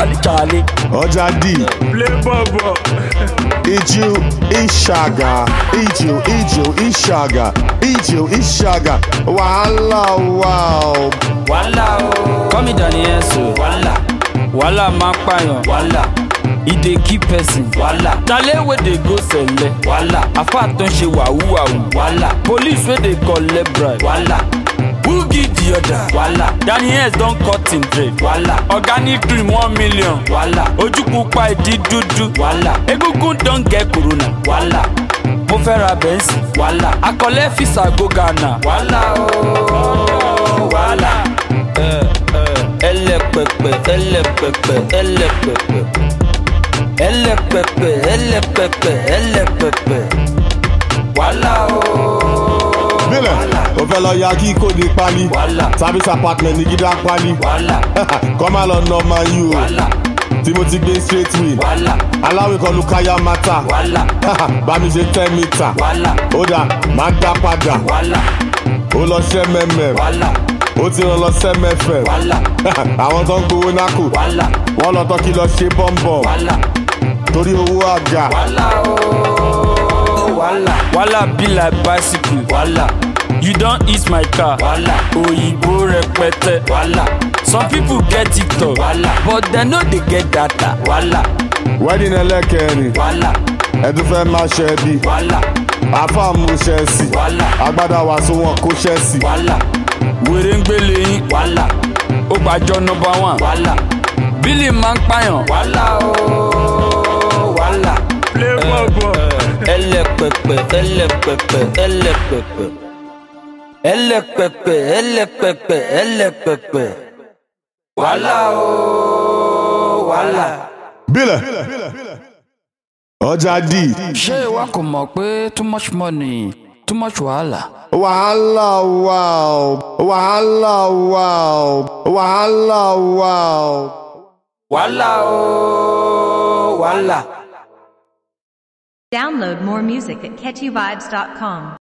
Charlie. Ọjà D. Play bobo. Iju Ishaga. Iju Ishaga. Iju Ishaga. Wàhálà wow. Wàhálà o. Call me Daniel so. Wàhálà máa pààyàn. He dey keep person. Tale wey dey go sẹlẹ. Afa tó ń ṣe wàhù. Police wey dey collect bribe. Who give the order? Daniel don cut him dread. Organic cream 1 million. Ojú pupa ìdí dúdú. Egungun don get corona. Mo fẹ́ ra bẹ́ǹsì. Akọ̀lẹ́ fisa go Ghana. Ẹlẹ́pẹ̀pẹ̀. Bílẹ̀, ó fẹ́ lọ ya kí kò ní pálí. Service apartment ní gídá pálí. Kọ́ máa lọ nà máa yí o. Tí mo ti gbé straight win. Aláwẹ̀ kan ló káyà mátà. Bá mi ṣe 10 mítà. Ó dà, máa dá padà. Ó lọ ṣẹ́ mẹ́mẹ́. Ó ti rán lọ sẹ́mẹ́fẹ̀. Àwọn tó ń gbowó nákò. Wọ́n lọ tọ́ kí lọ ṣe bọ́m̀bọ̀m. Torí owó àga. Wàhálà be like bicycle. You don eat my car. Òyìnbó rẹpẹtẹ. Some people get TikTok. But dem no dey get data. Wedding ẹlẹ́kẹrin. Ẹ̀dùn fẹ́ máa ṣe bí. Àfáà mú ṣẹ́ẹ̀sì. Agbádá wa so wọn kó ṣẹ́ẹ̀sì. Wèrè ń gbélé yín. Ó gbàjọ #1. Bílì máa ń pààyàn. Play bobo. Ẹlẹ́pẹ̀pẹ̀. Bílẹ̀. Ọjà D. Ṣé ìwọ kò mọ̀ pé too much money, too much wàhálà? Wàhálà wow. Download more music at catchyvibes.com.